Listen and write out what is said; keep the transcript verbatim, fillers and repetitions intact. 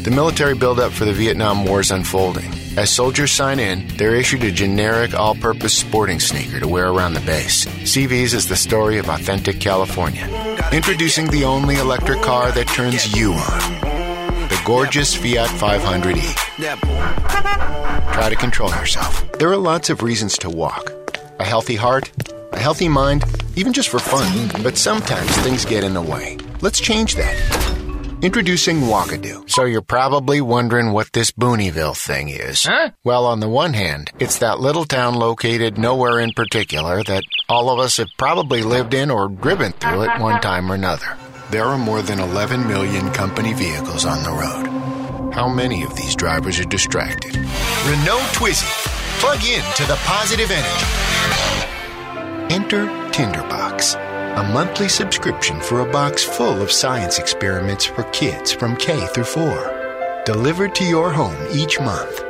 The military buildup for the Vietnam War is unfolding. As soldiers sign in, they're issued a generic all-purpose sporting sneaker to wear around the base. C V's is the story of authentic California. Introducing the only electric car that turns you on. The gorgeous Fiat five hundred E. Try to control yourself. There are lots of reasons to walk. A healthy heart, a healthy mind, even just for fun. But sometimes things get in the way. Let's change that. Introducing Walkadoo. So you're probably wondering what this Booneyville thing is. Huh? Well, on the one hand, it's that little town located nowhere in particular that all of us have probably lived in or driven through at one time or another. There are more than eleven million company vehicles on the road. How many of these drivers are distracted? Renault Twizy. Plug in to the positive energy. Enter Tinderbox, a monthly subscription for a box full of science experiments for kids from K through four. Delivered to your home each month.